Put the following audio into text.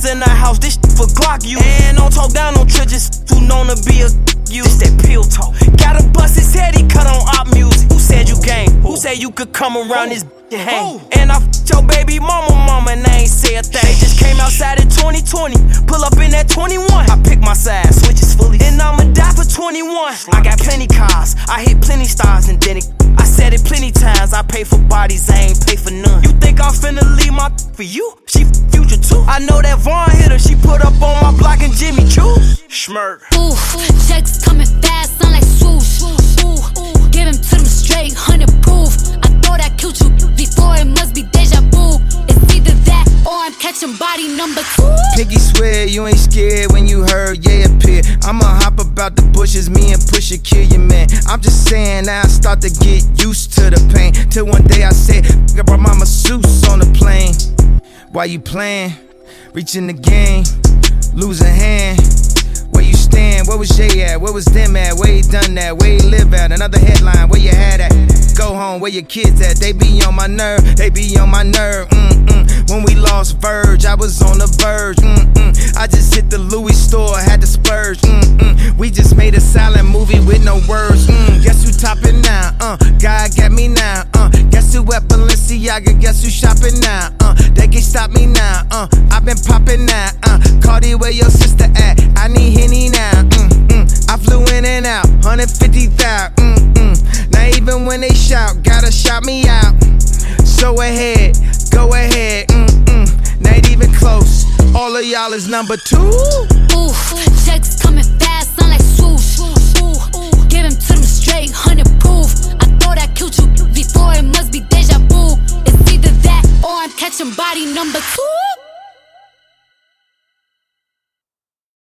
in the house, this shit for Glock you. And don't talk down on Tridges, who known to be a you. This that pill talk. Gotta bust his head, he cut on op music. Who said you gang? Who said you could come around this and hang? And I f***ed your baby mama, and I ain't say a thing. They just came outside in 2020, pull up in that 21. I pick my side, switches fully, and I'ma die for 21. I got plenty cars, I hit plenty stars, and then I said it plenty times. I pay for bodies, I ain't pay for none. You think I'm finna leave my for you? She future too. I know that Vaughn hit her, she put up on my block and Jimmy Choo. Schmirk. Ooh, checks coming fast, sound like swoosh. Ooh, give him to them straight, 100 proof. I thought I killed you before, it must be deja vu. It's either that or I'm catching body number 2. Piggy swear you ain't scared when you heard yeah appear. I'ma hop about the bushes, me and Pusha kill your man. I'm just saying now I start to get used to the pain. Till one day I said, I brought my masseuse on the plane. Why you playing? Reaching the game, lose a hand. Where you stand? Where was Jay at? Where was them at? Where he done that? Where he live at? Another headline, where you had at? Go home, where your kids at? They be on my nerve, they be on my nerve. When we lost Verge, I was on the verge. I just hit the Louis store, had to splurge. We just made a silent movie with no words. Guess who topping now? God got me now. Guess who at Balenciaga? Guess who shopping now? They can stop me now. I've been popping now. Cardi, where your sister at? I need Henny now. I flew in and out, 150,000. Now even when they shout, gotta shout me out. So ahead, go ahead. Not even close. All of y'all is number 2. Ooh, checks coming fast, sound like swoosh. Ooh, give him to them straight, 100 proof. I thought I killed you before, it must be deja vu. It's either that or I'm catching body number 2.